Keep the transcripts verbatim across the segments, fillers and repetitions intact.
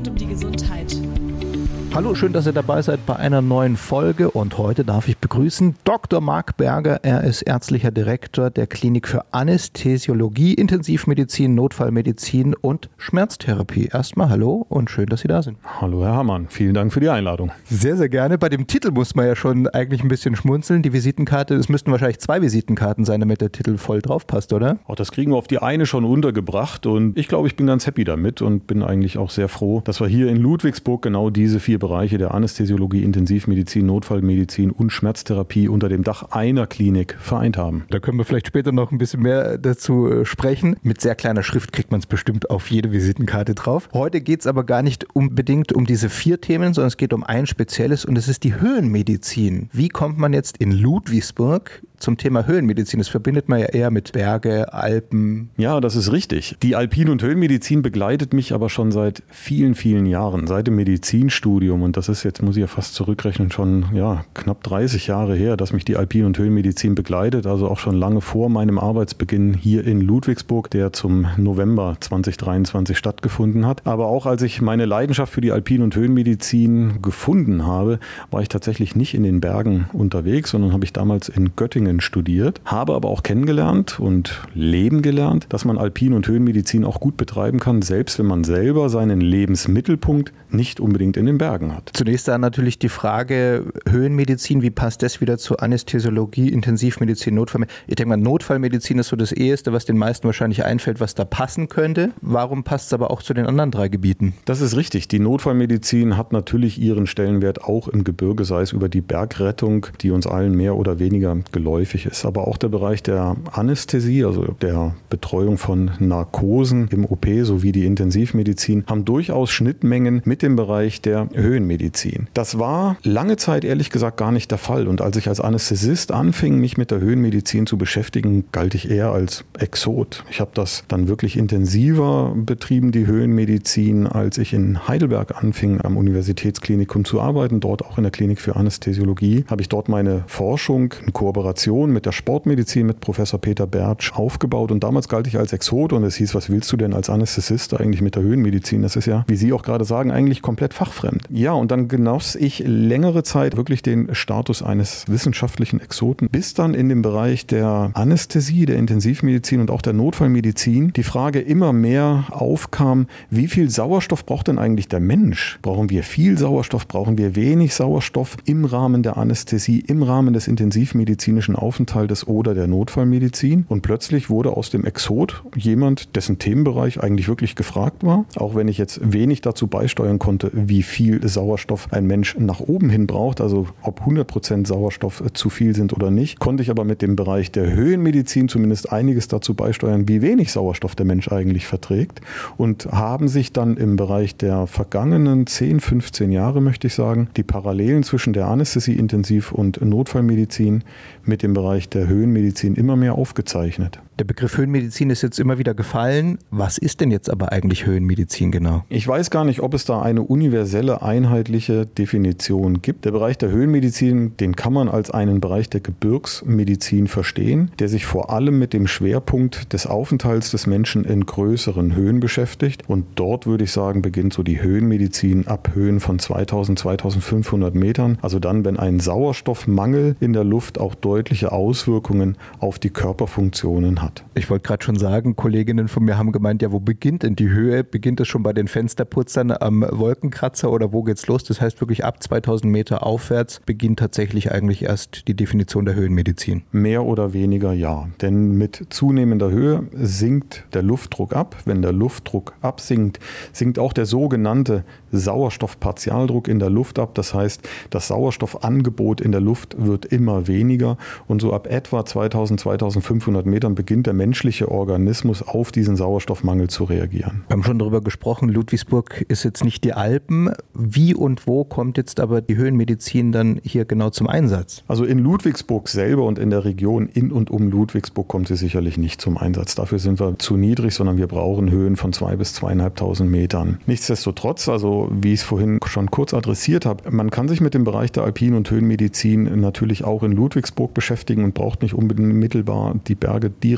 rund um die Gesundheit. Hallo, schön, dass ihr dabei seid bei einer neuen Folge und heute darf ich begrüßen Doktor Marc Berger. Er ist ärztlicher Direktor der Klinik für Anästhesiologie, Intensivmedizin, Notfallmedizin und Schmerztherapie. Erstmal hallo und schön, dass Sie da sind. Hallo Herr Hamann, vielen Dank für die Einladung. Sehr, sehr gerne. Bei dem Titel muss man ja schon eigentlich ein bisschen schmunzeln. Die Visitenkarte, es müssten wahrscheinlich zwei Visitenkarten sein, damit der Titel voll drauf passt, oder? Auch das kriegen wir auf die eine schon untergebracht und ich glaube, ich bin ganz happy damit und bin eigentlich auch sehr froh, dass wir hier in Ludwigsburg genau diese vier Bereiche der Anästhesiologie, Intensivmedizin, Notfallmedizin und Schmerztherapie unter dem Dach einer Klinik vereint haben. Da können wir vielleicht später noch ein bisschen mehr dazu sprechen. Mit sehr kleiner Schrift kriegt man es bestimmt auf jede Visitenkarte drauf. Heute geht es aber gar nicht unbedingt um diese vier Themen, sondern es geht um ein spezielles und es ist die Höhenmedizin. Wie kommt man jetzt in Ludwigsburg zum Thema Höhenmedizin? Das verbindet man ja eher mit Berge, Alpen. Ja, das ist richtig. Die Alpin- und Höhenmedizin begleitet mich aber schon seit vielen, vielen Jahren, seit dem Medizinstudium. Und das ist jetzt, muss ich ja fast zurückrechnen, schon ja, knapp dreißig Jahre her, dass mich die Alpin- und Höhenmedizin begleitet. Also auch schon lange vor meinem Arbeitsbeginn hier in Ludwigsburg, der zum November zweitausenddreiundzwanzig stattgefunden hat. Aber auch als ich meine Leidenschaft für die Alpin- und Höhenmedizin gefunden habe, war ich tatsächlich nicht in den Bergen unterwegs, sondern habe ich damals in Göttingen studiert, habe aber auch kennengelernt und leben gelernt, dass man Alpin- und Höhenmedizin auch gut betreiben kann, selbst wenn man selber seinen Lebensmittelpunkt nicht unbedingt in den Bergen hat. Zunächst dann natürlich die Frage Höhenmedizin, wie passt das wieder zu Anästhesiologie, Intensivmedizin, Notfallmedizin? Ich denke mal, Notfallmedizin ist so das Eheste, was den meisten wahrscheinlich einfällt, was da passen könnte. Warum passt es aber auch zu den anderen drei Gebieten? Das ist richtig. Die Notfallmedizin hat natürlich ihren Stellenwert auch im Gebirge, sei es über die Bergrettung, die uns allen mehr oder weniger geläufig ist. Aber auch der Bereich der Anästhesie, also der Betreuung von Narkosen im O P sowie die Intensivmedizin, haben durchaus Schnittmengen mit dem Bereich der Höhenmedizin. Das war lange Zeit ehrlich gesagt gar nicht der Fall. Und als ich als Anästhesist anfing, mich mit der Höhenmedizin zu beschäftigen, galt ich eher als Exot. Ich habe das dann wirklich intensiver betrieben, die Höhenmedizin, als ich in Heidelberg anfing, am Universitätsklinikum zu arbeiten, dort auch in der Klinik für Anästhesiologie, habe ich dort meine Forschung in Kooperation mit der Sportmedizin, mit Professor Peter Bertsch aufgebaut. Und damals galt ich als Exot und es hieß, was willst du denn als Anästhesist eigentlich mit der Höhenmedizin? Das ist ja, wie Sie auch gerade sagen, eigentlich komplett fachfremd. Ja, und dann genoss ich längere Zeit wirklich den Status eines wissenschaftlichen Exoten, bis dann in dem Bereich der Anästhesie, der Intensivmedizin und auch der Notfallmedizin die Frage immer mehr aufkam, wie viel Sauerstoff braucht denn eigentlich der Mensch? Brauchen wir viel Sauerstoff? Brauchen wir wenig Sauerstoff im Rahmen der Anästhesie, im Rahmen des intensivmedizinischen Aufenthaltes oder der Notfallmedizin? Und plötzlich wurde aus dem Exot jemand, dessen Themenbereich eigentlich wirklich gefragt war, auch wenn ich jetzt wenig dazu beisteuern konnte, wie viel Sauerstoff ein Mensch nach oben hin braucht, also ob hundert Prozent Sauerstoff zu viel sind oder nicht, konnte ich aber mit dem Bereich der Höhenmedizin zumindest einiges dazu beisteuern, wie wenig Sauerstoff der Mensch eigentlich verträgt und haben sich dann im Bereich der vergangenen zehn, fünfzehn Jahre, möchte ich sagen, die Parallelen zwischen der Anästhesie, Intensiv- und Notfallmedizin mit dem Bereich der Höhenmedizin immer mehr aufgezeichnet. Der Begriff Höhenmedizin ist jetzt immer wieder gefallen. Was ist denn jetzt aber eigentlich Höhenmedizin genau? Ich weiß gar nicht, ob es da eine universelle, einheitliche Definition gibt. Der Bereich der Höhenmedizin, den kann man als einen Bereich der Gebirgsmedizin verstehen, der sich vor allem mit dem Schwerpunkt des Aufenthalts des Menschen in größeren Höhen beschäftigt. Und dort würde ich sagen, beginnt so die Höhenmedizin ab Höhen von zweitausend, zweitausendfünfhundert Metern. Also dann, wenn ein Sauerstoffmangel in der Luft auch deutliche Auswirkungen auf die Körperfunktionen hat. Ich wollte gerade schon sagen, Kolleginnen von mir haben gemeint, ja, wo beginnt denn die Höhe? Beginnt es schon bei den Fensterputzern am Wolkenkratzer oder wo geht's los? Das heißt wirklich ab zweitausend Meter aufwärts beginnt tatsächlich eigentlich erst die Definition der Höhenmedizin. Mehr oder weniger ja, denn mit zunehmender Höhe sinkt der Luftdruck ab. Wenn der Luftdruck absinkt, sinkt auch der sogenannte Sauerstoffpartialdruck in der Luft ab. Das heißt, das Sauerstoffangebot in der Luft wird immer weniger und so ab etwa zweitausend, zweitausendfünfhundert Metern beginnt der menschliche Organismus auf diesen Sauerstoffmangel zu reagieren. Wir haben schon darüber gesprochen, Ludwigsburg ist jetzt nicht die Alpen. Wie und wo kommt jetzt aber die Höhenmedizin dann hier genau zum Einsatz? Also in Ludwigsburg selber und in der Region in und um Ludwigsburg kommt sie sicherlich nicht zum Einsatz. Dafür sind wir zu niedrig, sondern wir brauchen Höhen von zwei bis zweieinhalbtausend Metern. Nichtsdestotrotz, also wie ich es vorhin schon kurz adressiert habe, man kann sich mit dem Bereich der Alpin- und Höhenmedizin natürlich auch in Ludwigsburg beschäftigen und braucht nicht unmittelbar die Berge direkt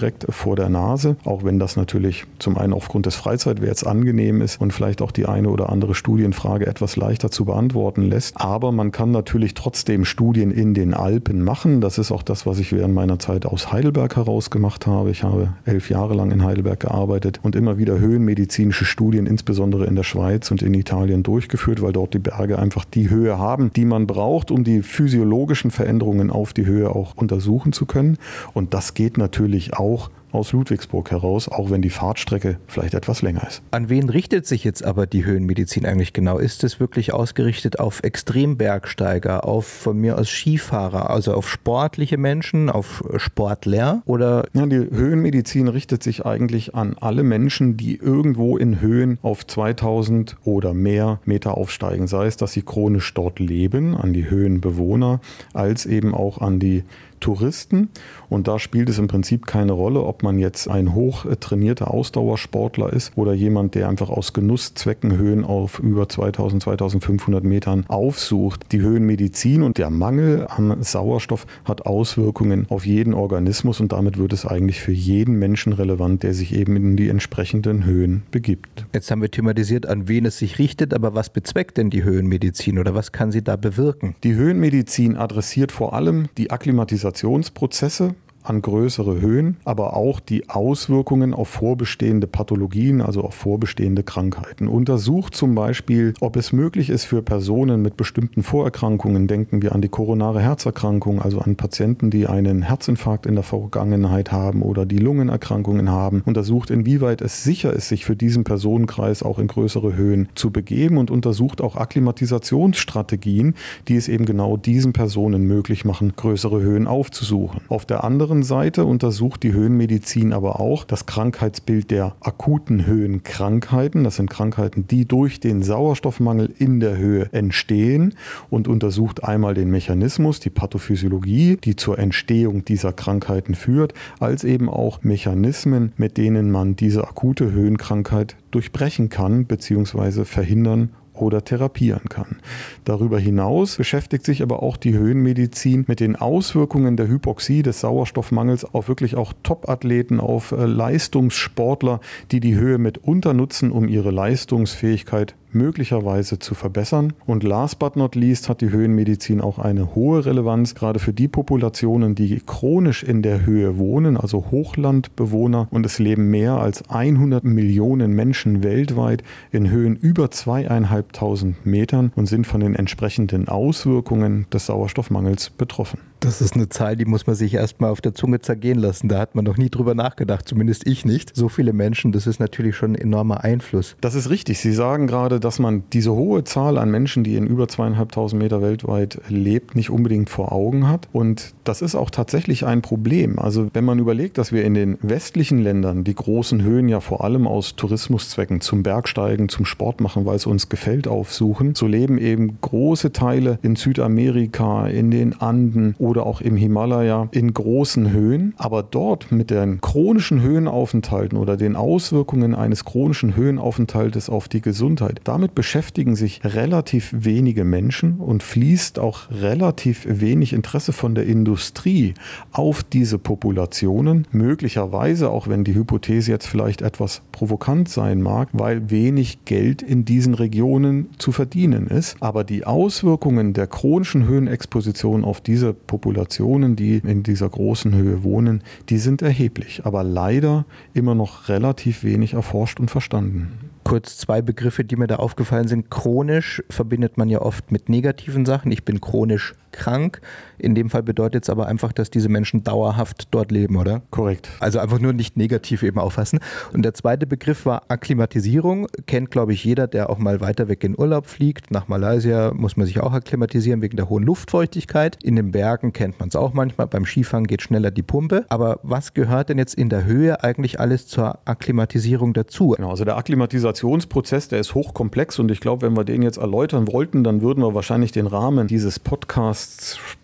direkt vor der Nase, auch wenn das natürlich zum einen aufgrund des Freizeitwerts angenehm ist und vielleicht auch die eine oder andere Studienfrage etwas leichter zu beantworten lässt. Aber man kann natürlich trotzdem Studien in den Alpen machen. Das ist auch das, was ich während meiner Zeit aus Heidelberg heraus gemacht habe. Ich habe elf Jahre lang in Heidelberg gearbeitet und immer wieder höhenmedizinische Studien, insbesondere in der Schweiz und in Italien, durchgeführt, weil dort die Berge einfach die Höhe haben, die man braucht, um die physiologischen Veränderungen auf die Höhe auch untersuchen zu können. Und das geht natürlich auch aus Ludwigsburg heraus, auch wenn die Fahrtstrecke vielleicht etwas länger ist. An wen richtet sich jetzt aber die Höhenmedizin eigentlich genau? Ist es wirklich ausgerichtet auf Extrembergsteiger, auf von mir aus Skifahrer, also auf sportliche Menschen, auf Sportler oder? Ja, die Höhenmedizin richtet sich eigentlich an alle Menschen, die irgendwo in Höhen auf zweitausend oder mehr Meter aufsteigen. Sei es, dass sie chronisch dort leben, an die Höhenbewohner, als eben auch an die Touristen. Und da spielt es im Prinzip keine Rolle, ob man jetzt ein hoch trainierter Ausdauersportler ist oder jemand, der einfach aus Genusszwecken Höhen auf über zweitausend, zweitausendfünfhundert Metern aufsucht. Die Höhenmedizin und der Mangel an Sauerstoff hat Auswirkungen auf jeden Organismus und damit wird es eigentlich für jeden Menschen relevant, der sich eben in die entsprechenden Höhen begibt. Jetzt haben wir thematisiert, an wen es sich richtet, aber was bezweckt denn die Höhenmedizin oder was kann sie da bewirken? Die Höhenmedizin adressiert vor allem die Akklimatisationsprozesse an größere Höhen, aber auch die Auswirkungen auf vorbestehende Pathologien, also auf vorbestehende Krankheiten. Untersucht zum Beispiel, ob es möglich ist für Personen mit bestimmten Vorerkrankungen, denken wir an die koronare Herzerkrankung, also an Patienten, die einen Herzinfarkt in der Vergangenheit haben oder die Lungenerkrankungen haben, untersucht, inwieweit es sicher ist, sich für diesen Personenkreis auch in größere Höhen zu begeben und untersucht auch Akklimatisationsstrategien, die es eben genau diesen Personen möglich machen, größere Höhen aufzusuchen. Auf der anderen Seite untersucht die Höhenmedizin aber auch das Krankheitsbild der akuten Höhenkrankheiten. Das sind Krankheiten, die durch den Sauerstoffmangel in der Höhe entstehen und untersucht einmal den Mechanismus, die Pathophysiologie, die zur Entstehung dieser Krankheiten führt, als eben auch Mechanismen, mit denen man diese akute Höhenkrankheit durchbrechen kann bzw. verhindern oder therapieren kann. Darüber hinaus beschäftigt sich aber auch die Höhenmedizin mit den Auswirkungen der Hypoxie, des Sauerstoffmangels auf wirklich auch Top-Athleten, auf Leistungssportler, die die Höhe mitunter nutzen, um ihre Leistungsfähigkeit möglicherweise zu verbessern. Und last but not least hat die Höhenmedizin auch eine hohe Relevanz, gerade für die Populationen, die chronisch in der Höhe wohnen, also Hochlandbewohner. Und es leben mehr als hundert Millionen Menschen weltweit in Höhen über zweieinhalbtausend Metern und sind von den entsprechenden Auswirkungen des Sauerstoffmangels betroffen. Das ist eine Zahl, die muss man sich erstmal auf der Zunge zergehen lassen. Da hat man noch nie drüber nachgedacht, zumindest ich nicht. So viele Menschen, das ist natürlich schon ein enormer Einfluss. Das ist richtig. Sie sagen gerade, dass man diese hohe Zahl an Menschen, die in über zweieinhalbtausend Meter weltweit lebt, nicht unbedingt vor Augen hat. Und das ist auch tatsächlich ein Problem. Also wenn man überlegt, dass wir in den westlichen Ländern die großen Höhen ja vor allem aus Tourismuszwecken zum Bergsteigen, zum Sport machen, weil es uns gefällt, aufsuchen, so leben eben große Teile in Südamerika, in den Anden oder auch im Himalaya in großen Höhen. Aber dort mit den chronischen Höhenaufenthalten oder den Auswirkungen eines chronischen Höhenaufenthaltes auf die Gesundheit, damit beschäftigen sich relativ wenige Menschen und fließt auch relativ wenig Interesse von der Industrie auf diese Populationen. Möglicherweise, auch wenn die Hypothese jetzt vielleicht etwas provokant sein mag, weil wenig Geld in diesen Regionen zu verdienen ist. Aber die Auswirkungen der chronischen Höhenexposition auf diese Populationen, die in dieser großen Höhe wohnen, die sind erheblich, aber leider immer noch relativ wenig erforscht und verstanden. Kurz zwei Begriffe, die mir da aufgefallen sind. Chronisch verbindet man ja oft mit negativen Sachen. Ich bin chronisch krank. In dem Fall bedeutet es aber einfach, dass diese Menschen dauerhaft dort leben, oder? Korrekt. Also einfach nur nicht negativ eben auffassen. Und der zweite Begriff war Akklimatisierung. Kennt, glaube ich, jeder, der auch mal weiter weg in Urlaub fliegt. Nach Malaysia muss man sich auch akklimatisieren wegen der hohen Luftfeuchtigkeit. In den Bergen kennt man es auch manchmal. Beim Skifahren geht schneller die Pumpe. Aber was gehört denn jetzt in der Höhe eigentlich alles zur Akklimatisierung dazu? Genau, also der Akklimatisationsprozess, der ist hochkomplex und ich glaube, wenn wir den jetzt erläutern wollten, dann würden wir wahrscheinlich den Rahmen dieses Podcasts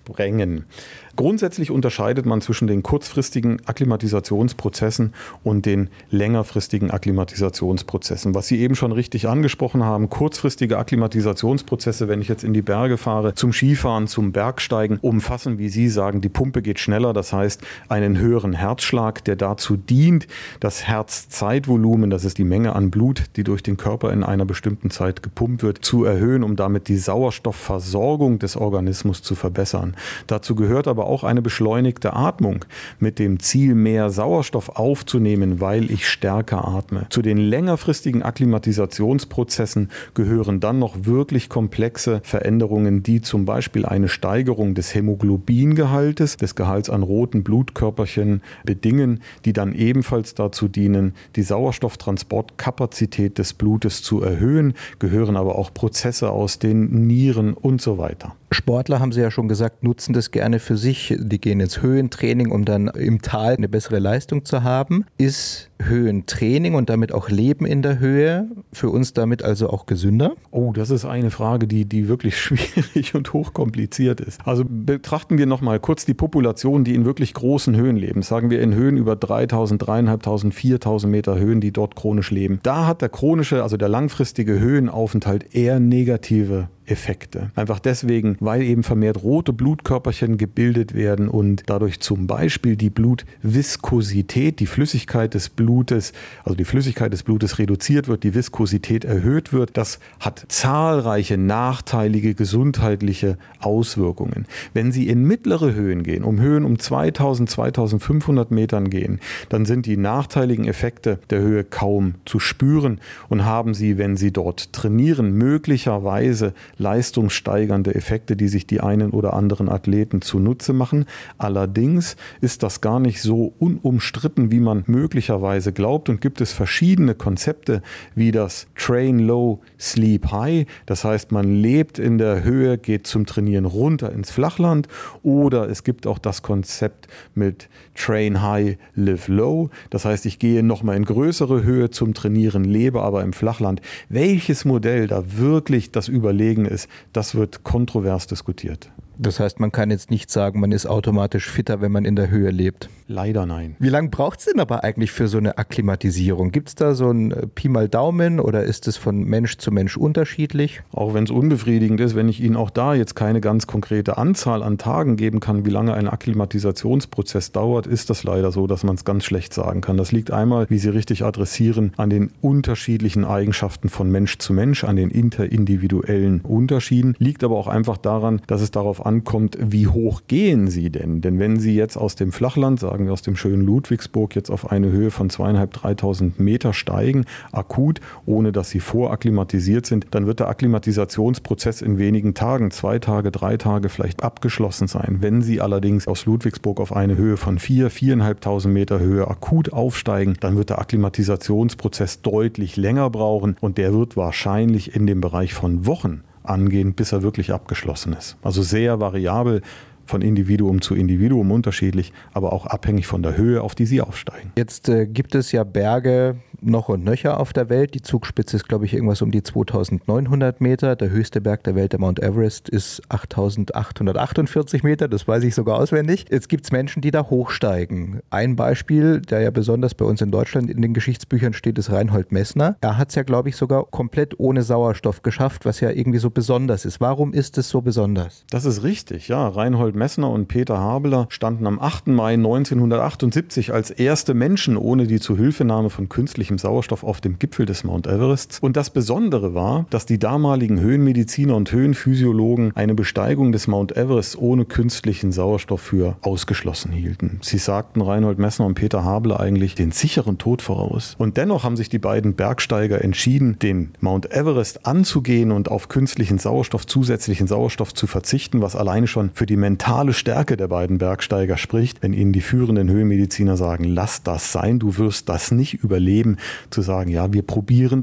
sprengen. Grundsätzlich unterscheidet man zwischen den kurzfristigen Akklimatisationsprozessen und den längerfristigen Akklimatisationsprozessen. Was Sie eben schon richtig angesprochen haben, kurzfristige Akklimatisationsprozesse, wenn ich jetzt in die Berge fahre, zum Skifahren, zum Bergsteigen, umfassen, wie Sie sagen, die Pumpe geht schneller, das heißt einen höheren Herzschlag, der dazu dient, das Herzzeitvolumen, das ist die Menge an Blut, die durch den Körper in einer bestimmten Zeit gepumpt wird, zu erhöhen, um damit die Sauerstoffversorgung des Organismus zu verbessern. Dazu gehört aber auch eine beschleunigte Atmung mit dem Ziel, mehr Sauerstoff aufzunehmen, weil ich stärker atme. Zu den längerfristigen Akklimatisationsprozessen gehören dann noch wirklich komplexe Veränderungen, die zum Beispiel eine Steigerung des Hämoglobingehaltes, des Gehalts an roten Blutkörperchen bedingen, die dann ebenfalls dazu dienen, die Sauerstofftransportkapazität des Blutes zu erhöhen, gehören aber auch Prozesse aus den Nieren und so weiter. Sportler, haben Sie ja schon gesagt, nutzen das gerne für sich. Die gehen ins Höhentraining, um dann im Tal eine bessere Leistung zu haben. Ist Höhentraining und damit auch Leben in der Höhe für uns damit also auch gesünder? Oh, das ist eine Frage, die, die wirklich schwierig und hochkompliziert ist. Also betrachten wir noch mal kurz die Population, die in wirklich großen Höhen leben. Sagen wir in Höhen über dreitausend, dreitausendfünfhundert, viertausend Meter Höhen, die dort chronisch leben. Da hat der chronische, also der langfristige Höhenaufenthalt eher negative Effekte. Einfach deswegen, weil eben vermehrt rote Blutkörperchen gebildet werden und dadurch zum Beispiel die Blutviskosität, die Flüssigkeit des Blutes, also die Flüssigkeit des Blutes reduziert wird, die Viskosität erhöht wird. Das hat zahlreiche nachteilige gesundheitliche Auswirkungen. Wenn Sie in mittlere Höhen gehen, um Höhen um zweitausend, zweitausendfünfhundert Metern gehen, dann sind die nachteiligen Effekte der Höhe kaum zu spüren und haben Sie, wenn Sie dort trainieren, möglicherweise leistungssteigernde Effekte, die sich die einen oder anderen Athleten zunutze machen. Allerdings ist das gar nicht so unumstritten, wie man möglicherweise glaubt, und gibt es verschiedene Konzepte wie das Train Low, Sleep High. Das heißt, man lebt in der Höhe, geht zum Trainieren runter ins Flachland, oder es gibt auch das Konzept mit Train High, Live Low. Das heißt, ich gehe nochmal in größere Höhe zum Trainieren, lebe aber im Flachland. Welches Modell da wirklich das Überlegen ist, das wird kontrovers diskutiert. Das heißt, man kann jetzt nicht sagen, man ist automatisch fitter, wenn man in der Höhe lebt. Leider nein. Wie lange braucht es denn aber eigentlich für so eine Akklimatisierung? Gibt es da so ein Pi mal Daumen oder ist es von Mensch zu Mensch unterschiedlich? Auch wenn es unbefriedigend ist, wenn ich Ihnen auch da jetzt keine ganz konkrete Anzahl an Tagen geben kann, wie lange ein Akklimatisationsprozess dauert, ist das leider so, dass man es ganz schlecht sagen kann. Das liegt einmal, wie Sie richtig adressieren, an den unterschiedlichen Eigenschaften von Mensch zu Mensch, an den interindividuellen Unterschieden, liegt aber auch einfach daran, dass es darauf ankommt, wie hoch gehen Sie denn? Denn wenn Sie jetzt aus dem Flachland, sagen wir aus dem schönen Ludwigsburg, jetzt auf eine Höhe von zweieinhalb, dreitausend Meter steigen, akut, ohne dass Sie vorakklimatisiert sind, dann wird der Akklimatisationsprozess in wenigen Tagen, zwei Tage, drei Tage vielleicht abgeschlossen sein. Wenn Sie allerdings aus Ludwigsburg auf eine Höhe von vier, viereinhalbtausend Meter Höhe akut aufsteigen, dann wird der Akklimatisationsprozess deutlich länger brauchen und der wird wahrscheinlich in dem Bereich von Wochen angehen, bis er wirklich abgeschlossen ist. Also sehr variabel, von Individuum zu Individuum unterschiedlich, aber auch abhängig von der Höhe, auf die Sie aufsteigen. Jetzt äh, gibt es ja Berge noch und nöcher auf der Welt. Die Zugspitze ist, glaube ich, irgendwas um die zweitausendneunhundert Meter. Der höchste Berg der Welt, der Mount Everest, ist achttausendachthundertachtundvierzig Meter. Das weiß ich sogar auswendig. Jetzt gibt es Menschen, die da hochsteigen. Ein Beispiel, der ja besonders bei uns in Deutschland in den Geschichtsbüchern steht, ist Reinhold Messner. Er hat es ja, glaube ich, sogar komplett ohne Sauerstoff geschafft, was ja irgendwie so besonders ist. Warum ist es so besonders? Das ist richtig, ja. Reinhold Messner und Peter Habeler standen am achten Mai neunzehnhundertachtundsiebzig als erste Menschen ohne die Zuhilfenahme von künstlichem Sauerstoff auf dem Gipfel des Mount Everests. Und das Besondere war, dass die damaligen Höhenmediziner und Höhenphysiologen eine Besteigung des Mount Everest ohne künstlichen Sauerstoff für ausgeschlossen hielten. Sie sagten Reinhold Messner und Peter Habeler eigentlich den sicheren Tod voraus. Und dennoch haben sich die beiden Bergsteiger entschieden, den Mount Everest anzugehen und auf künstlichen Sauerstoff, zusätzlichen Sauerstoff zu verzichten, was alleine schon für die mentale Stärke der beiden Bergsteiger spricht, wenn ihnen die führenden Höhenmediziner sagen, lass das sein, du wirst das nicht überleben, zu sagen, ja, wir probieren das,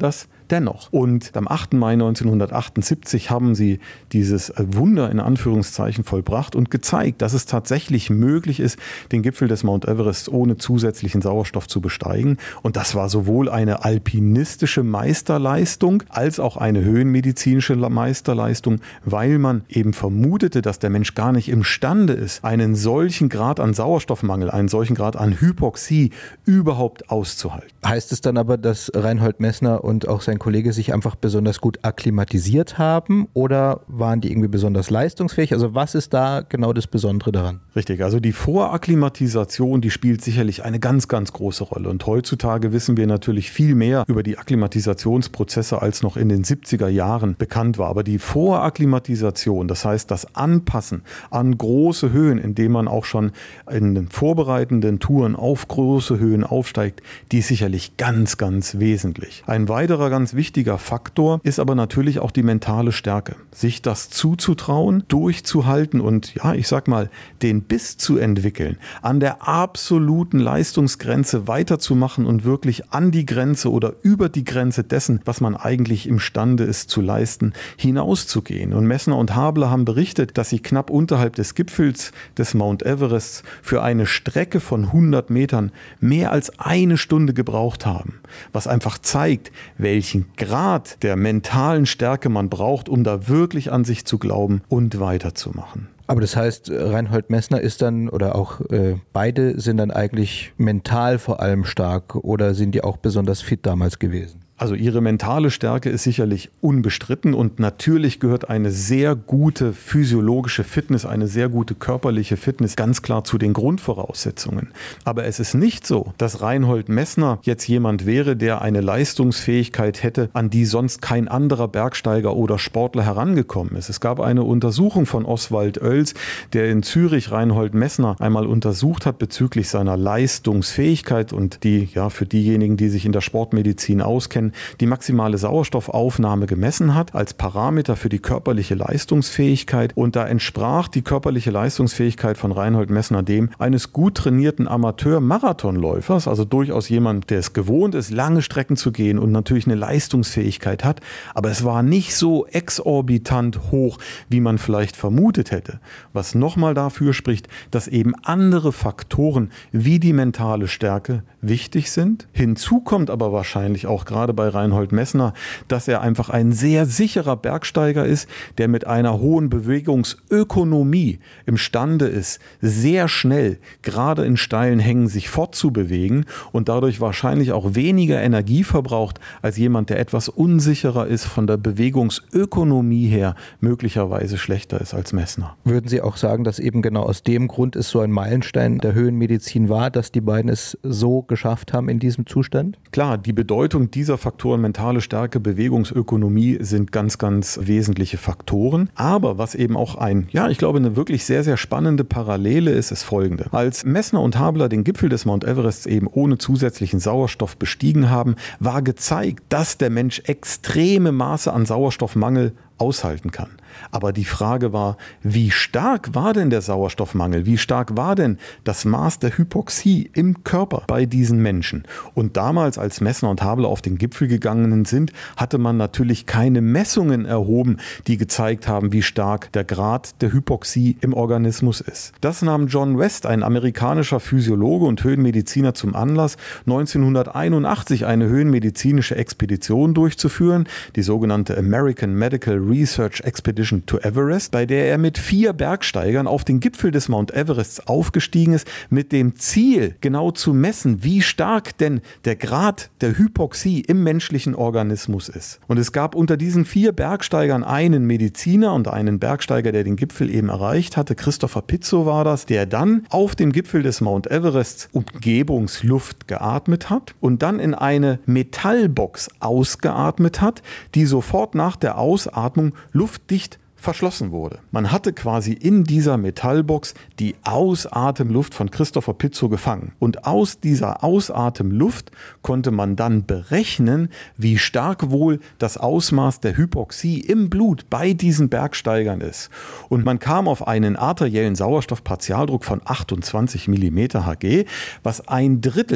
dennoch. Und am achten Mai neunzehnhundertachtundsiebzig haben sie dieses Wunder in Anführungszeichen vollbracht und gezeigt, dass es tatsächlich möglich ist, den Gipfel des Mount Everest ohne zusätzlichen Sauerstoff zu besteigen. Und das war sowohl eine alpinistische Meisterleistung als auch eine höhenmedizinische Meisterleistung, weil man eben vermutete, dass der Mensch gar nicht imstande ist, einen solchen Grad an Sauerstoffmangel, einen solchen Grad an Hypoxie überhaupt auszuhalten. Heißt es dann aber, dass Reinhold Messner und auch sein Kollege sich einfach besonders gut akklimatisiert haben oder waren die irgendwie besonders leistungsfähig? Also was ist da genau das Besondere daran? Richtig, also die Vorakklimatisation, die spielt sicherlich eine ganz, ganz große Rolle. Und heutzutage wissen wir natürlich viel mehr über die Akklimatisationsprozesse, als noch in den siebziger Jahren bekannt war. Aber die Vorakklimatisation, das heißt das Anpassen an große Höhen, indem man auch schon in den vorbereitenden Touren auf große Höhen aufsteigt, die ist sicherlich ganz, ganz wesentlich. Ein weiterer ganz wichtiger Faktor ist aber natürlich auch die mentale Stärke. Sich das zuzutrauen, durchzuhalten und ja, ich sag mal, den Biss zu entwickeln, an der absoluten Leistungsgrenze weiterzumachen und wirklich an die Grenze oder über die Grenze dessen, was man eigentlich imstande ist zu leisten, hinauszugehen. Und Messner und Habler haben berichtet, dass sie knapp unterhalb des Gipfels des Mount Everest für eine Strecke von hundert Metern mehr als eine Stunde gebraucht haben. Was einfach zeigt, welchen Grad der mentalen Stärke man braucht, um da wirklich an sich zu glauben und weiterzumachen. Aber das heißt, Reinhold Messner ist dann, oder auch äh, beide sind dann eigentlich mental vor allem stark oder sind die auch besonders fit damals gewesen? Also ihre mentale Stärke ist sicherlich unbestritten und natürlich gehört eine sehr gute physiologische Fitness, eine sehr gute körperliche Fitness ganz klar zu den Grundvoraussetzungen. Aber es ist nicht so, dass Reinhold Messner jetzt jemand wäre, der eine Leistungsfähigkeit hätte, an die sonst kein anderer Bergsteiger oder Sportler herangekommen ist. Es gab eine Untersuchung von Oswald Oels, der in Zürich Reinhold Messner einmal untersucht hat bezüglich seiner Leistungsfähigkeit und die, ja, für diejenigen, die sich in der Sportmedizin auskennen, die maximale Sauerstoffaufnahme gemessen hat als Parameter für die körperliche Leistungsfähigkeit. Und da entsprach die körperliche Leistungsfähigkeit von Reinhold Messner dem eines gut trainierten Amateur-Marathonläufers, also durchaus jemand, der es gewohnt ist, lange Strecken zu gehen und natürlich eine Leistungsfähigkeit hat. Aber es war nicht so exorbitant hoch, wie man vielleicht vermutet hätte. Was nochmal dafür spricht, dass eben andere Faktoren wie die mentale Stärke wichtig sind. Hinzu kommt aber wahrscheinlich auch gerade bei Reinhold Messner, dass er einfach ein sehr sicherer Bergsteiger ist, der mit einer hohen Bewegungsökonomie imstande ist, sehr schnell, gerade in steilen Hängen, sich fortzubewegen und dadurch wahrscheinlich auch weniger Energie verbraucht als jemand, der etwas unsicherer ist, von der Bewegungsökonomie her möglicherweise schlechter ist als Messner. Würden Sie auch sagen, dass eben genau aus dem Grund es so ein Meilenstein der Höhenmedizin war, dass die beiden es so geschafft haben in diesem Zustand? Klar, die Bedeutung dieser Faktoren, mentale Stärke, Bewegungsökonomie, sind ganz, ganz wesentliche Faktoren. Aber was eben auch ein, ja, ich glaube, eine wirklich sehr, sehr spannende Parallele ist, ist folgende. Als Messner und Habler den Gipfel des Mount Everest eben ohne zusätzlichen Sauerstoff bestiegen haben, war gezeigt, dass der Mensch extreme Maße an Sauerstoffmangel aushalten kann. Aber die Frage war, wie stark war denn der Sauerstoffmangel? Wie stark war denn das Maß der Hypoxie im Körper bei diesen Menschen? Und damals, als Messner und Habler auf den Gipfel gegangen sind, hatte man natürlich keine Messungen erhoben, die gezeigt haben, wie stark der Grad der Hypoxie im Organismus ist. Das nahm John West, ein amerikanischer Physiologe und Höhenmediziner, zum Anlass, neunzehnhunderteinundachtzig eine höhenmedizinische Expedition durchzuführen, die sogenannte American Medical Research Expedition to Everest, bei der er mit vier Bergsteigern auf den Gipfel des Mount Everest aufgestiegen ist, mit dem Ziel, genau zu messen, wie stark denn der Grad der Hypoxie im menschlichen Organismus ist. Und es gab unter diesen vier Bergsteigern einen Mediziner und einen Bergsteiger, der den Gipfel eben erreicht hatte. Christopher Pizzo war das, der dann auf dem Gipfel des Mount Everest Umgebungsluft geatmet hat und dann in eine Metallbox ausgeatmet hat, die sofort nach der Ausatmung luftdicht verschlossen wurde. Man hatte quasi in dieser Metallbox die Ausatemluft von Christopher Pizzo gefangen. Und aus dieser Ausatemluft konnte man dann berechnen, wie stark wohl das Ausmaß der Hypoxie im Blut bei diesen Bergsteigern ist. Und man kam auf einen arteriellen Sauerstoffpartialdruck von achtundzwanzig Millimeter Hg, was ein Drittel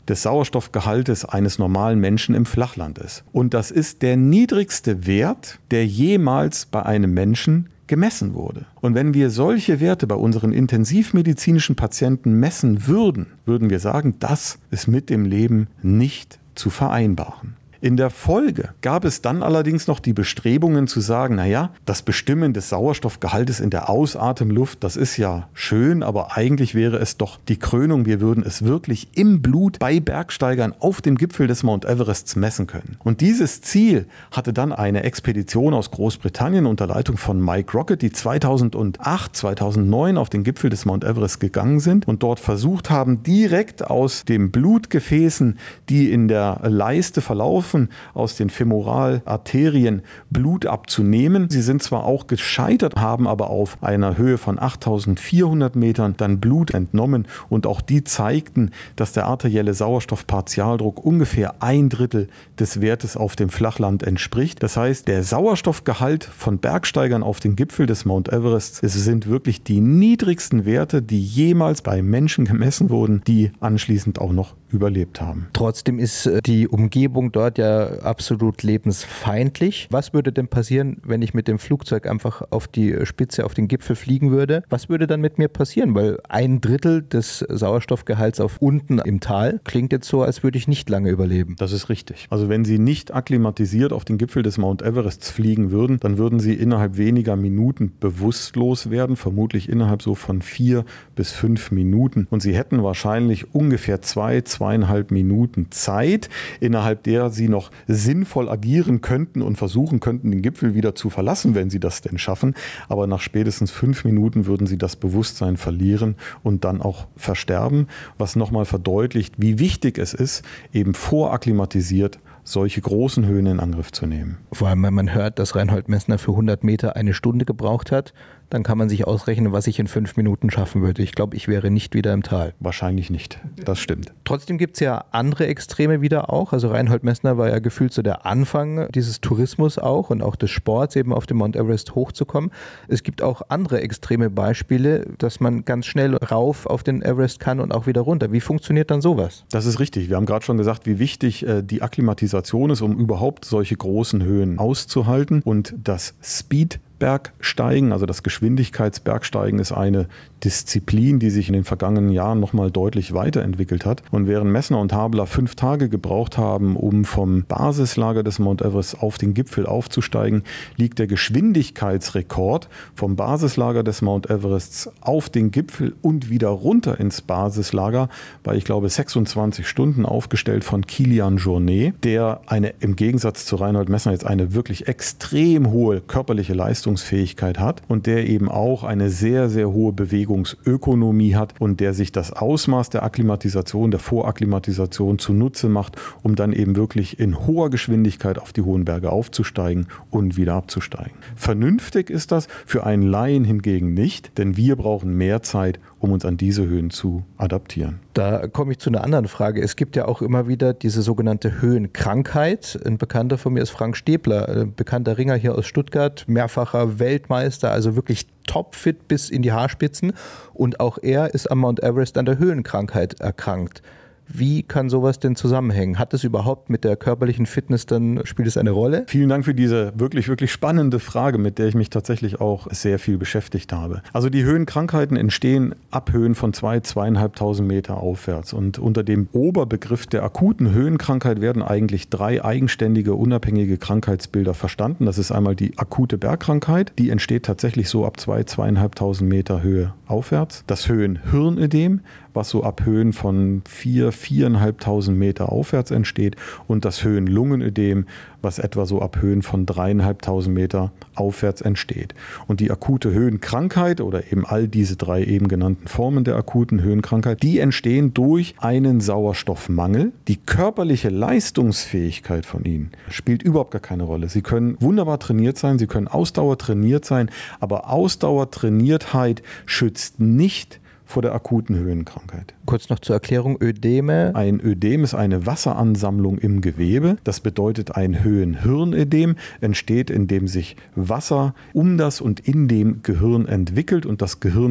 des Sauerstoffgehaltes eines normalen Menschen im Flachland ist. Und das ist der niedrigste Wert, der jemals bei einem Menschen gemessen wurde. Und wenn wir solche Werte bei unseren intensivmedizinischen Patienten messen würden, würden wir sagen, das ist mit dem Leben nicht zu vereinbaren. In der Folge gab es dann allerdings noch die Bestrebungen zu sagen, naja, das Bestimmen des Sauerstoffgehaltes in der Ausatemluft, das ist ja schön, aber eigentlich wäre es doch die Krönung. Wir würden es wirklich im Blut bei Bergsteigern auf dem Gipfel des Mount Everest messen können. Und dieses Ziel hatte dann eine Expedition aus Großbritannien unter Leitung von Mike Rocket, die zweitausendacht, zweitausendneun auf den Gipfel des Mount Everest gegangen sind und dort versucht haben, direkt aus den Blutgefäßen, die in der Leiste verlaufen, aus den Femoralarterien Blut abzunehmen. Sie sind zwar auch gescheitert, haben aber auf einer Höhe von achttausendvierhundert Metern dann Blut entnommen und auch die zeigten, dass der arterielle Sauerstoffpartialdruck ungefähr ein Drittel des Wertes auf dem Flachland entspricht. Das heißt, der Sauerstoffgehalt von Bergsteigern auf den Gipfel des Mount Everest, es sind wirklich die niedrigsten Werte, die jemals bei Menschen gemessen wurden, die anschließend auch noch überlebt haben. Trotzdem ist die Umgebung dort ja absolut lebensfeindlich. Was würde denn passieren, wenn ich mit dem Flugzeug einfach auf die Spitze, auf den Gipfel fliegen würde? Was würde dann mit mir passieren? Weil ein Drittel des Sauerstoffgehalts auf unten im Tal klingt jetzt so, als würde ich nicht lange überleben. Das ist richtig. Also wenn Sie nicht akklimatisiert auf den Gipfel des Mount Everest fliegen würden, dann würden Sie innerhalb weniger Minuten bewusstlos werden, vermutlich innerhalb so von vier bis fünf Minuten. Und Sie hätten wahrscheinlich ungefähr zwei, zweieinhalb Minuten Zeit, innerhalb der Sie noch sinnvoll agieren könnten und versuchen könnten, den Gipfel wieder zu verlassen, wenn Sie das denn schaffen. Aber nach spätestens fünf Minuten würden Sie das Bewusstsein verlieren und dann auch versterben, was nochmal verdeutlicht, wie wichtig es ist, eben vorakklimatisiert solche großen Höhen in Angriff zu nehmen. Vor allem, wenn man hört, dass Reinhold Messner für hundert Meter eine Stunde gebraucht hat, dann kann man sich ausrechnen, was ich in fünf Minuten schaffen würde. Ich glaube, ich wäre nicht wieder im Tal. Wahrscheinlich nicht. Das stimmt. Trotzdem gibt es ja andere Extreme wieder auch. Also Reinhold Messner war ja gefühlt so der Anfang dieses Tourismus auch und auch des Sports, eben auf den Mount Everest hochzukommen. Es gibt auch andere extreme Beispiele, dass man ganz schnell rauf auf den Everest kann und auch wieder runter. Wie funktioniert dann sowas? Das ist richtig. Wir haben gerade schon gesagt, wie wichtig äh, die Akklimatisation ist, um überhaupt solche großen Höhen auszuhalten. Und das Speed Bergsteigen, also das Geschwindigkeitsbergsteigen, ist eine Disziplin, die sich in den vergangenen Jahren nochmal deutlich weiterentwickelt hat. Und während Messner und Habler fünf Tage gebraucht haben, um vom Basislager des Mount Everest auf den Gipfel aufzusteigen, liegt der Geschwindigkeitsrekord vom Basislager des Mount Everests auf den Gipfel und wieder runter ins Basislager bei, ich glaube, sechsundzwanzig Stunden, aufgestellt von Kilian Jornet, der eine, im Gegensatz zu Reinhold Messner jetzt eine wirklich extrem hohe körperliche Leistungsfähigkeit hat und der eben auch eine sehr, sehr hohe Bewegungsökonomie hat und der sich das Ausmaß der Akklimatisation, der Vorakklimatisation zunutze macht, um dann eben wirklich in hoher Geschwindigkeit auf die hohen Berge aufzusteigen und wieder abzusteigen. Vernünftig ist das, für einen Laien hingegen nicht, denn wir brauchen mehr Zeit, um uns an diese Höhen zu adaptieren. Da komme ich zu einer anderen Frage. Es gibt ja auch immer wieder diese sogenannte Höhenkrankheit. Ein Bekannter von mir ist Frank Stäbler, ein bekannter Ringer hier aus Stuttgart, mehrfacher Weltmeister, also wirklich topfit bis in die Haarspitzen. Und auch er ist am Mount Everest an der Höhenkrankheit erkrankt. Wie kann sowas denn zusammenhängen? Hat es überhaupt mit der körperlichen Fitness dann, spielt es eine Rolle? Vielen Dank für diese wirklich, wirklich spannende Frage, mit der ich mich tatsächlich auch sehr viel beschäftigt habe. Also die Höhenkrankheiten entstehen ab Höhen von zwei, zweieinhalbtausend Meter aufwärts. Und unter dem Oberbegriff der akuten Höhenkrankheit werden eigentlich drei eigenständige, unabhängige Krankheitsbilder verstanden. Das ist einmal die akute Bergkrankheit. Die entsteht tatsächlich so ab zwei, zweieinhalbtausend Meter Höhe aufwärts. Das Höhenhirnödem, was so ab Höhen von vier, viereinhalbtausend Meter aufwärts entsteht, und das Höhenlungenödem, was etwa so ab Höhen von dreieinhalbtausend Meter aufwärts entsteht. Und die akute Höhenkrankheit oder eben all diese drei eben genannten Formen der akuten Höhenkrankheit, die entstehen durch einen Sauerstoffmangel. Die körperliche Leistungsfähigkeit von ihnen spielt überhaupt gar keine Rolle. Sie können wunderbar trainiert sein, sie können ausdauertrainiert sein, aber Ausdauertrainiertheit schützt nicht vor der akuten Höhenkrankheit. Kurz noch zur Erklärung, Ödeme. Ein Ödem ist eine Wasseransammlung im Gewebe. Das bedeutet, ein Höhenhirnödem entsteht, indem sich Wasser um das und in dem Gehirn entwickelt und das Gehirn zum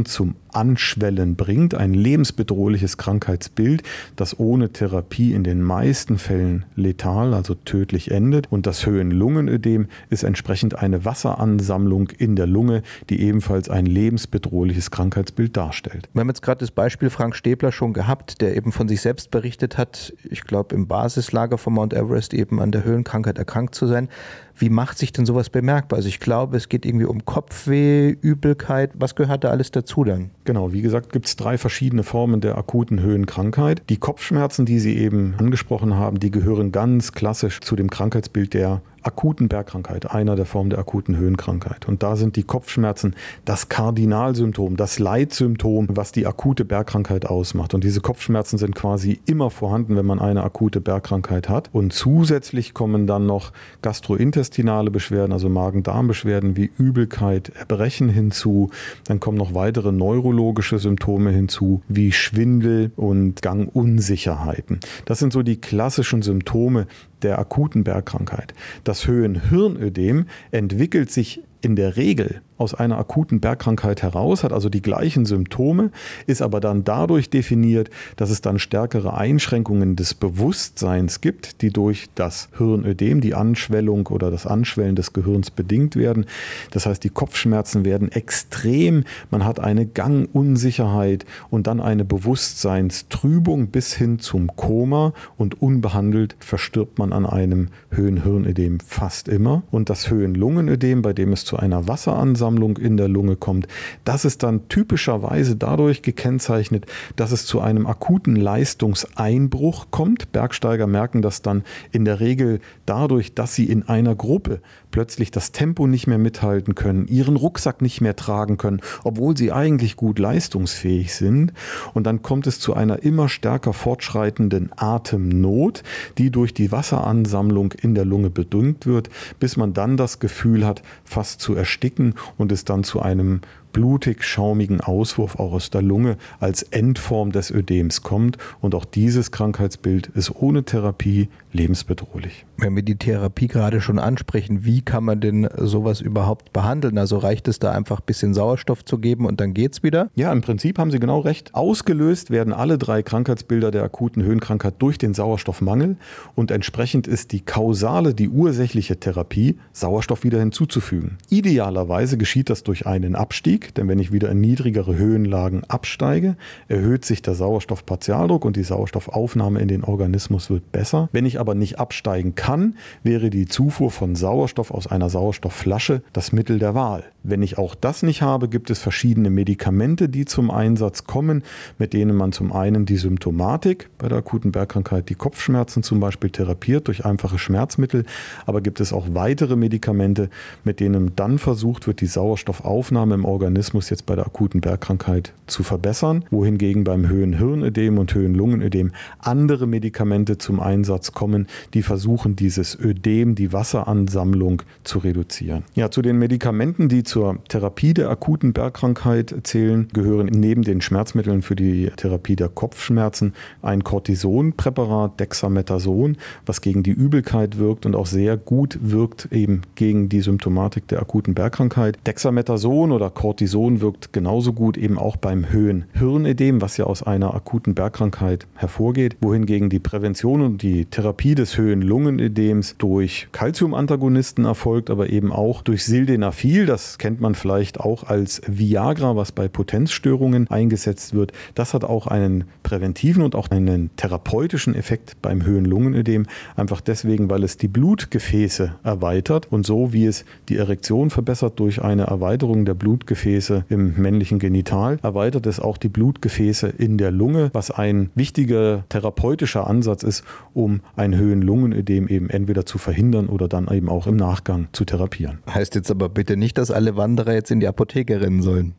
Anschwellen bringt, ein lebensbedrohliches Krankheitsbild, das ohne Therapie in den meisten Fällen letal, also tödlich endet. Und das Höhenlungenödem ist entsprechend eine Wasseransammlung in der Lunge, die ebenfalls ein lebensbedrohliches Krankheitsbild darstellt. Wir haben jetzt gerade das Beispiel Frank Stäbler schon gehabt, der eben von sich selbst berichtet hat, ich glaube im Basislager von Mount Everest eben an der Höhenkrankheit erkrankt zu sein. Wie macht sich denn sowas bemerkbar? Also ich glaube, es geht irgendwie um Kopfweh, Übelkeit. Was gehört da alles dazu dann? Genau, wie gesagt, gibt es drei verschiedene Formen der akuten Höhenkrankheit. Die Kopfschmerzen, die Sie eben angesprochen haben, die gehören ganz klassisch zu dem Krankheitsbild der akuten Bergkrankheit, einer der Formen der akuten Höhenkrankheit. Und da sind die Kopfschmerzen das Kardinalsymptom, das Leitsymptom, was die akute Bergkrankheit ausmacht. Und diese Kopfschmerzen sind quasi immer vorhanden, wenn man eine akute Bergkrankheit hat. Und zusätzlich kommen dann noch gastrointestinale Beschwerden, also Magen-Darm-Beschwerden wie Übelkeit, Erbrechen hinzu. Dann kommen noch weitere neurologische Symptome hinzu, wie Schwindel und Gangunsicherheiten. Das sind so die klassischen Symptome der akuten Bergkrankheit. Das Höhenhirnödem entwickelt sich in der Regel aus einer akuten Bergkrankheit heraus, hat also die gleichen Symptome, ist aber dann dadurch definiert, dass es dann stärkere Einschränkungen des Bewusstseins gibt, die durch das Hirnödem, die Anschwellung oder das Anschwellen des Gehirns bedingt werden. Das heißt, die Kopfschmerzen werden extrem, man hat eine Gangunsicherheit und dann eine Bewusstseinstrübung bis hin zum Koma und unbehandelt verstirbt man an einem Höhenhirnödem fast immer. Und das Höhenlungenödem, bei dem es zu einer Wasseransammlung in der Lunge kommt, das ist dann typischerweise dadurch gekennzeichnet, dass es zu einem akuten Leistungseinbruch kommt. Bergsteiger merken das dann in der Regel dadurch, dass sie in einer Gruppe plötzlich das Tempo nicht mehr mithalten können, ihren Rucksack nicht mehr tragen können, obwohl sie eigentlich gut leistungsfähig sind. Und dann kommt es zu einer immer stärker fortschreitenden Atemnot, die durch die Wasseransammlung in der Lunge bedingt wird, bis man dann das Gefühl hat, fast zu ersticken und es dann zu einem blutig-schaumigen Auswurf auch aus der Lunge als Endform des Ödems kommt. Und auch dieses Krankheitsbild ist ohne Therapie lebensbedrohlich. Wenn wir die Therapie gerade schon ansprechen, wie kann man denn sowas überhaupt behandeln? Also reicht es da einfach ein bisschen Sauerstoff zu geben und dann geht's wieder? Ja, im Prinzip haben Sie genau recht. Ausgelöst werden alle drei Krankheitsbilder der akuten Höhenkrankheit durch den Sauerstoffmangel und entsprechend ist die kausale, die ursächliche Therapie, Sauerstoff wieder hinzuzufügen. Idealerweise geschieht das durch einen Abstieg, denn wenn ich wieder in niedrigere Höhenlagen absteige, erhöht sich der Sauerstoffpartialdruck und die Sauerstoffaufnahme in den Organismus wird besser. Wenn ich aber nicht absteigen kann, wäre die Zufuhr von Sauerstoff aus einer Sauerstoffflasche das Mittel der Wahl. Wenn ich auch das nicht habe, gibt es verschiedene Medikamente, die zum Einsatz kommen, mit denen man zum einen die Symptomatik bei der akuten Bergkrankheit, die Kopfschmerzen zum Beispiel, therapiert durch einfache Schmerzmittel, aber gibt es auch weitere Medikamente, mit denen dann versucht wird, die Sauerstoffaufnahme im Organismus jetzt bei der akuten Bergkrankheit zu verbessern, wohingegen beim Höhenhirnödem und Höhenlungenödem andere Medikamente zum Einsatz kommen, die versuchen, dieses Ödem, die Wasseransammlung zu reduzieren. Ja, zu den Medikamenten, die zur Therapie der akuten Bergkrankheit zählen, gehören neben den Schmerzmitteln für die Therapie der Kopfschmerzen ein Cortisonpräparat, Dexamethason, was gegen die Übelkeit wirkt und auch sehr gut wirkt eben gegen die Symptomatik der akuten Bergkrankheit. Dexamethason oder Cortison wirkt genauso gut eben auch beim Höhenhirnödem, was ja aus einer akuten Bergkrankheit hervorgeht, wohingegen die Prävention und die Therapie des Höhenlungenödems durch Calciumantagonisten erfolgt, aber eben auch durch Sildenafil, das kennt man vielleicht auch als Viagra, was bei Potenzstörungen eingesetzt wird. Das hat auch einen präventiven und auch einen therapeutischen Effekt beim Höhenlungenödem, einfach deswegen, weil es die Blutgefäße erweitert und so wie es die Erektion verbessert durch eine Erweiterung der Blutgefäße im männlichen Genital, erweitert es auch die Blutgefäße in der Lunge, was ein wichtiger therapeutischer Ansatz ist, um ein Höhenlungenödem eben entweder zu verhindern oder dann eben auch im Nachgang zu therapieren. Heißt jetzt aber bitte nicht, dass alle Wanderer jetzt in die Apotheke rennen sollen.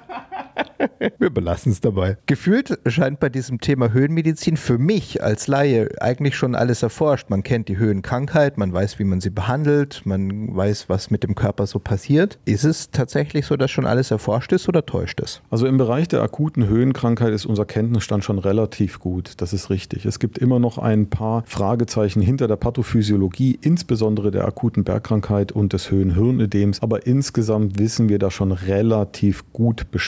Wir belassen es dabei. Gefühlt scheint bei diesem Thema Höhenmedizin für mich als Laie eigentlich schon alles erforscht. Man kennt die Höhenkrankheit, man weiß, wie man sie behandelt, man weiß, was mit dem Körper so passiert. Ist es tatsächlich so, dass schon alles erforscht ist oder täuscht es? Also im Bereich der akuten Höhenkrankheit ist unser Kenntnisstand schon relativ gut. Das ist richtig. Es gibt immer noch ein paar Fragezeichen hinter der Pathophysiologie, insbesondere der akuten Bergkrankheit und des Höhenhirnödems. Aber insgesamt wissen wir da schon relativ gut Bescheid. Und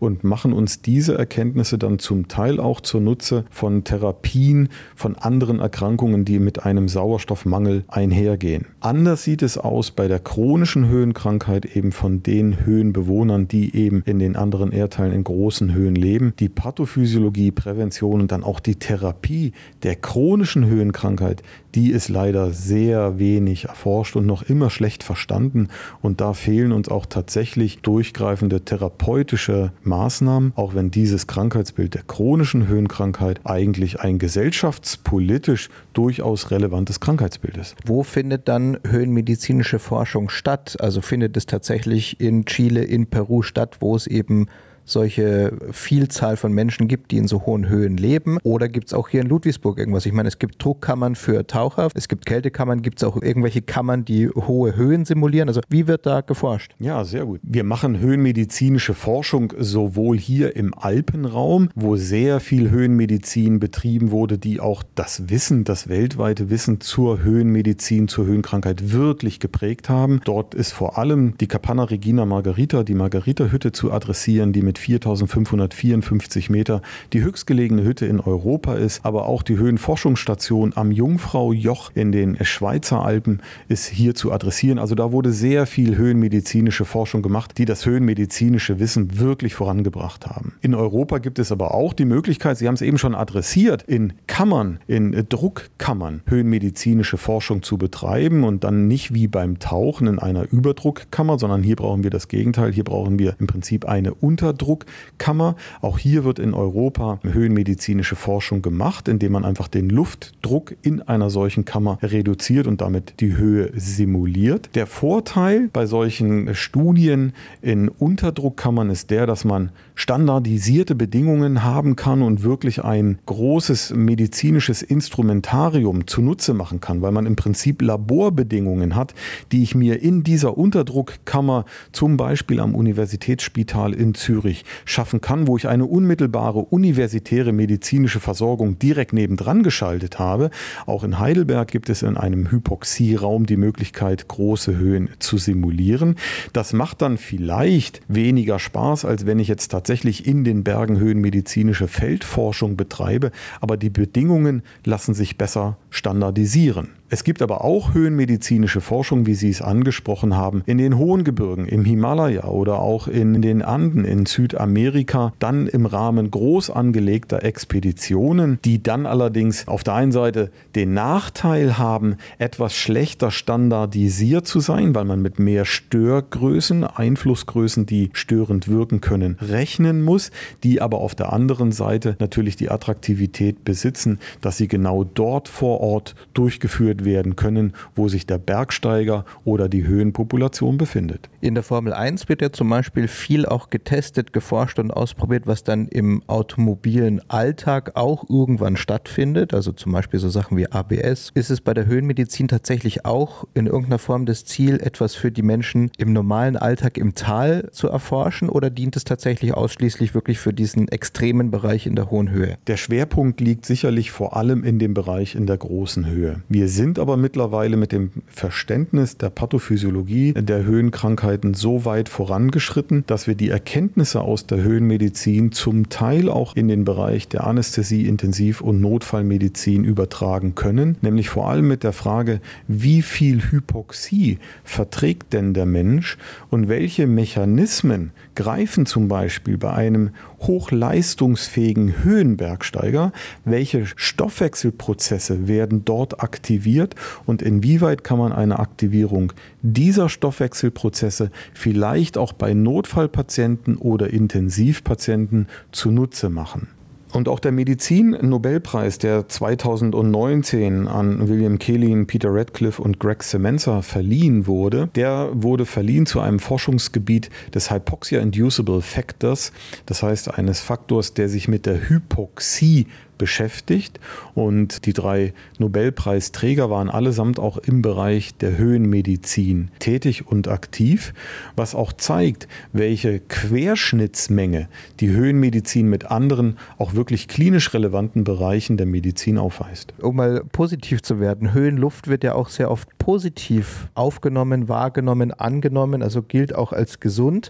und machen uns diese Erkenntnisse dann zum Teil auch zunutze von Therapien, von anderen Erkrankungen, die mit einem Sauerstoffmangel einhergehen. Anders sieht es aus bei der chronischen Höhenkrankheit eben von den Höhenbewohnern, die eben in den anderen Erdteilen in großen Höhen leben. Die Pathophysiologie, Prävention und dann auch die Therapie der chronischen Höhenkrankheit, die ist leider sehr wenig erforscht und noch immer schlecht verstanden. Und da fehlen uns auch tatsächlich durchgreifende therapeutische Maßnahmen, auch wenn dieses Krankheitsbild der chronischen Höhenkrankheit eigentlich ein gesellschaftspolitisch durchaus relevantes Krankheitsbild ist. Wo findet dann höhenmedizinische Forschung statt? Also findet es tatsächlich in Chile, in Peru statt, wo es eben solche Vielzahl von Menschen gibt, die in so hohen Höhen leben? Oder gibt es auch hier in Ludwigsburg irgendwas? Ich meine, es gibt Druckkammern für Taucher, es gibt Kältekammern, gibt es auch irgendwelche Kammern, die hohe Höhen simulieren? Also wie wird da geforscht? Ja, sehr gut. Wir machen höhenmedizinische Forschung sowohl hier im Alpenraum, wo sehr viel Höhenmedizin betrieben wurde, die auch das Wissen, das weltweite Wissen zur Höhenmedizin, zur Höhenkrankheit wirklich geprägt haben. Dort ist vor allem die Capanna Regina Margarita, die Margarita-Hütte zu adressieren, die mit viertausendfünfhundertvierundfünfzig Meter die höchstgelegene Hütte in Europa ist, aber auch die Höhenforschungsstation am Jungfraujoch in den Schweizer Alpen ist hier zu adressieren. Also da wurde sehr viel höhenmedizinische Forschung gemacht, die das höhenmedizinische Wissen wirklich vorangebracht haben. In Europa gibt es aber auch die Möglichkeit, Sie haben es eben schon adressiert, in Kammern, in Druckkammern höhenmedizinische Forschung zu betreiben und dann nicht wie beim Tauchen in einer Überdruckkammer, sondern hier brauchen wir das Gegenteil. Hier brauchen wir im Prinzip eine Unterdruckkammer. Auch hier wird in Europa höhenmedizinische Forschung gemacht, indem man einfach den Luftdruck in einer solchen Kammer reduziert und damit die Höhe simuliert. Der Vorteil bei solchen Studien in Unterdruckkammern ist der, dass man standardisierte Bedingungen haben kann und wirklich ein großes medizinisches Instrumentarium zunutze machen kann, weil man im Prinzip Laborbedingungen hat, die ich mir in dieser Unterdruckkammer zum Beispiel am Universitätsspital in Zürich schaffen kann, wo ich eine unmittelbare universitäre medizinische Versorgung direkt nebendran geschaltet habe. Auch in Heidelberg gibt es in einem Hypoxieraum die Möglichkeit, große Höhen zu simulieren. Das macht dann vielleicht weniger Spaß, als wenn ich jetzt tatsächlich in den Bergen höhenmedizinische Feldforschung betreibe, aber die Bedingungen lassen sich besser standardisieren. Es gibt aber auch höhenmedizinische Forschung, wie Sie es angesprochen haben, in den hohen Gebirgen, im Himalaya oder auch in den Anden in Südamerika, dann im Rahmen groß angelegter Expeditionen, die dann allerdings auf der einen Seite den Nachteil haben, etwas schlechter standardisiert zu sein, weil man mit mehr Störgrößen, Einflussgrößen, die störend wirken können, rechnen muss, die aber auf der anderen Seite natürlich die Attraktivität besitzen, dass sie genau dort vor Ort durchgeführt werden können, wo sich der Bergsteiger oder die Höhenpopulation befindet. In der Formel eins wird ja zum Beispiel viel auch getestet, geforscht und ausprobiert, was dann im automobilen Alltag auch irgendwann stattfindet, also zum Beispiel so Sachen wie A B S. Ist es bei der Höhenmedizin tatsächlich auch in irgendeiner Form das Ziel, etwas für die Menschen im normalen Alltag im Tal zu erforschen, oder dient es tatsächlich ausschließlich wirklich für diesen extremen Bereich in der hohen Höhe? Der Schwerpunkt liegt sicherlich vor allem in dem Bereich in der großen Höhe. Wir sind aber mittlerweile mit dem Verständnis der Pathophysiologie der Höhenkrankheiten so weit vorangeschritten, dass wir die Erkenntnisse aus der Höhenmedizin zum Teil auch in den Bereich der Anästhesie, Intensiv- und Notfallmedizin übertragen können, nämlich vor allem mit der Frage, wie viel Hypoxie verträgt denn der Mensch und welche Mechanismen greifen zum Beispiel bei einem hochleistungsfähigen Höhenbergsteiger, welche Stoffwechselprozesse werden dort aktiviert und inwieweit kann man eine Aktivierung dieser Stoffwechselprozesse vielleicht auch bei Notfallpatienten oder Intensivpatienten zunutze machen. Und auch der Medizin-Nobelpreis, der zweitausendneunzehn an William Kaelin, Peter Radcliffe und Greg Semenza verliehen wurde, der wurde verliehen zu einem Forschungsgebiet des Hypoxia-Inducible Factors, das heißt eines Faktors, der sich mit der Hypoxie beschäftigt, und die drei Nobelpreisträger waren allesamt auch im Bereich der Höhenmedizin tätig und aktiv, was auch zeigt, welche Querschnittsmenge die Höhenmedizin mit anderen auch wirklich klinisch relevanten Bereichen der Medizin aufweist. Um mal positiv zu werden, Höhenluft wird ja auch sehr oft positiv aufgenommen, wahrgenommen, angenommen, also gilt auch als gesund.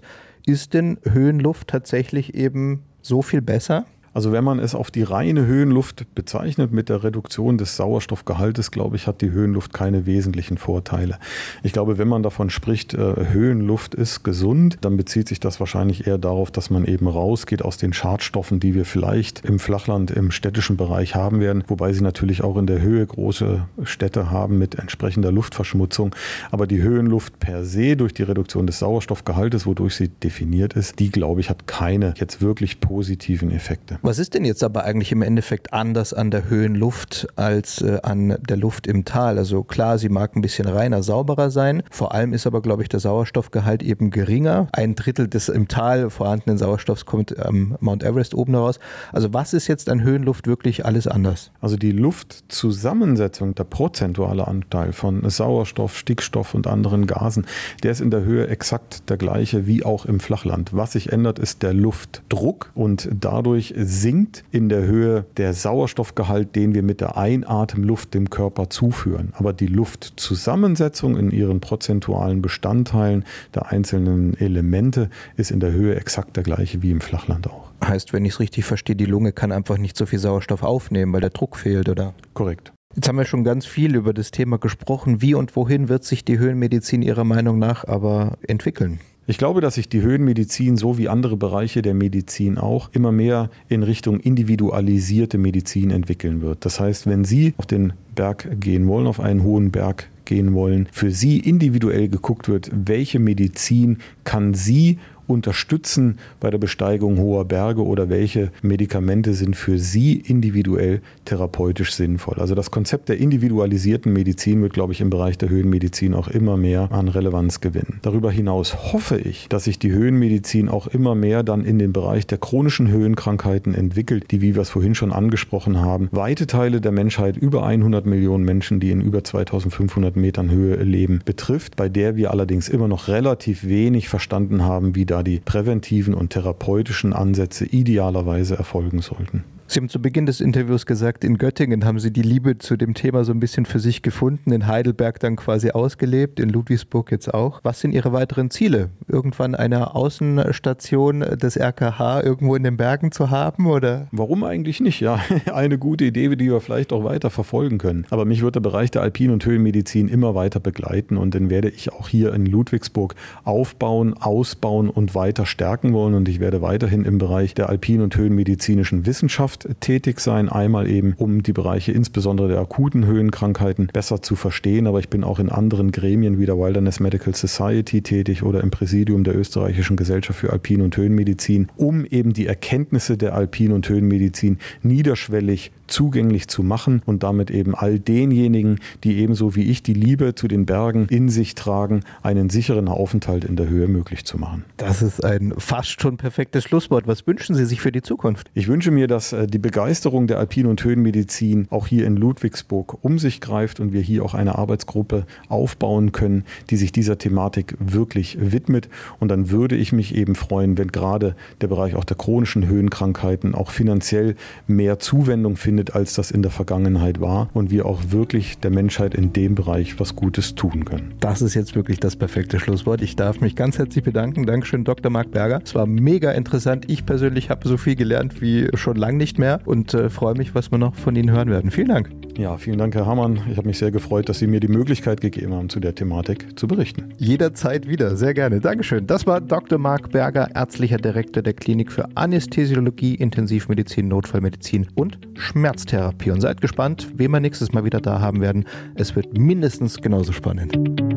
Ist denn Höhenluft tatsächlich eben so viel besser? Also wenn man es auf die reine Höhenluft bezeichnet mit der Reduktion des Sauerstoffgehaltes, glaube ich, hat die Höhenluft keine wesentlichen Vorteile. Ich glaube, wenn man davon spricht, Höhenluft ist gesund, dann bezieht sich das wahrscheinlich eher darauf, dass man eben rausgeht aus den Schadstoffen, die wir vielleicht im Flachland, im städtischen Bereich haben werden, wobei sie natürlich auch in der Höhe große Städte haben mit entsprechender Luftverschmutzung. Aber die Höhenluft per se durch die Reduktion des Sauerstoffgehaltes, wodurch sie definiert ist, die, glaube ich, hat keine jetzt wirklich positiven Effekte. Was ist denn jetzt aber eigentlich im Endeffekt anders an der Höhenluft als äh, an der Luft im Tal? Also klar, sie mag ein bisschen reiner, sauberer sein. Vor allem ist aber, glaube ich, der Sauerstoffgehalt eben geringer. Ein Drittel des im Tal vorhandenen Sauerstoffs kommt am Mount Everest oben raus. Also was ist jetzt an Höhenluft wirklich alles anders? Also die Luftzusammensetzung, der prozentuale Anteil von Sauerstoff, Stickstoff und anderen Gasen, der ist in der Höhe exakt der gleiche wie auch im Flachland. Was sich ändert, ist der Luftdruck und dadurch sinkt in der Höhe der Sauerstoffgehalt, den wir mit der Einatemluft dem Körper zuführen. Aber die Luftzusammensetzung in ihren prozentualen Bestandteilen der einzelnen Elemente ist in der Höhe exakt der gleiche wie im Flachland auch. Heißt, wenn ich es richtig verstehe, die Lunge kann einfach nicht so viel Sauerstoff aufnehmen, weil der Druck fehlt, oder? Korrekt. Jetzt haben wir schon ganz viel über das Thema gesprochen. Wie und wohin wird sich die Höhenmedizin Ihrer Meinung nach aber entwickeln? Ich glaube, dass sich die Höhenmedizin, so wie andere Bereiche der Medizin auch, immer mehr in Richtung individualisierte Medizin entwickeln wird. Das heißt, wenn Sie auf den Berg gehen wollen, auf einen hohen Berg gehen wollen, für Sie individuell geguckt wird, welche Medizin kann Sie unterstützen bei der Besteigung hoher Berge oder welche Medikamente sind für Sie individuell therapeutisch sinnvoll. Also das Konzept der individualisierten Medizin wird, glaube ich, im Bereich der Höhenmedizin auch immer mehr an Relevanz gewinnen. Darüber hinaus hoffe ich, dass sich die Höhenmedizin auch immer mehr dann in den Bereich der chronischen Höhenkrankheiten entwickelt, die, wie wir es vorhin schon angesprochen haben, weite Teile der Menschheit, über hundert Millionen Menschen, die in über zweitausendfünfhundert Metern Höhe leben, betrifft, bei der wir allerdings immer noch relativ wenig verstanden haben, wie da die präventiven und therapeutischen Ansätze idealerweise erfolgen sollten. Sie haben zu Beginn des Interviews gesagt, in Göttingen haben Sie die Liebe zu dem Thema so ein bisschen für sich gefunden, in Heidelberg dann quasi ausgelebt, in Ludwigsburg jetzt auch. Was sind Ihre weiteren Ziele? Irgendwann eine Außenstation des R K H irgendwo in den Bergen zu haben, oder? Warum eigentlich nicht? Ja, eine gute Idee, die wir vielleicht auch weiter verfolgen können. Aber mich wird der Bereich der Alpin- und Höhenmedizin immer weiter begleiten und den werde ich auch hier in Ludwigsburg aufbauen, ausbauen und weiter stärken wollen. Und ich werde weiterhin im Bereich der alpin- und höhenmedizinischen Wissenschaft tätig sein, einmal eben, um die Bereiche insbesondere der akuten Höhenkrankheiten besser zu verstehen, aber ich bin auch in anderen Gremien wie der Wilderness Medical Society tätig oder im Präsidium der Österreichischen Gesellschaft für Alpin- und Höhenmedizin, um eben die Erkenntnisse der Alpin- und Höhenmedizin niederschwellig zugänglich zu machen und damit eben all denjenigen, die ebenso wie ich die Liebe zu den Bergen in sich tragen, einen sicheren Aufenthalt in der Höhe möglich zu machen. Das ist ein fast schon perfektes Schlusswort. Was wünschen Sie sich für die Zukunft? Ich wünsche mir, dass die Begeisterung der Alpin- und Höhenmedizin auch hier in Ludwigsburg um sich greift und wir hier auch eine Arbeitsgruppe aufbauen können, die sich dieser Thematik wirklich widmet. Und dann würde ich mich eben freuen, wenn gerade der Bereich auch der chronischen Höhenkrankheiten auch finanziell mehr Zuwendung findet, als das in der Vergangenheit war und wir auch wirklich der Menschheit in dem Bereich was Gutes tun können. Das ist jetzt wirklich das perfekte Schlusswort. Ich darf mich ganz herzlich bedanken. Dankeschön, Doktor Marc Berger. Es war mega interessant. Ich persönlich habe so viel gelernt wie schon lange nicht mehr und äh, freue mich, was wir noch von Ihnen hören werden. Vielen Dank. Ja, vielen Dank, Herr Hamann. Ich habe mich sehr gefreut, dass Sie mir die Möglichkeit gegeben haben, zu der Thematik zu berichten. Jederzeit wieder. Sehr gerne. Dankeschön. Das war Doktor Marc Berger, ärztlicher Direktor der Klinik für Anästhesiologie, Intensivmedizin, Notfallmedizin und Schmerztherapie. Und seid gespannt, wen wir nächstes Mal wieder da haben werden. Es wird mindestens genauso spannend.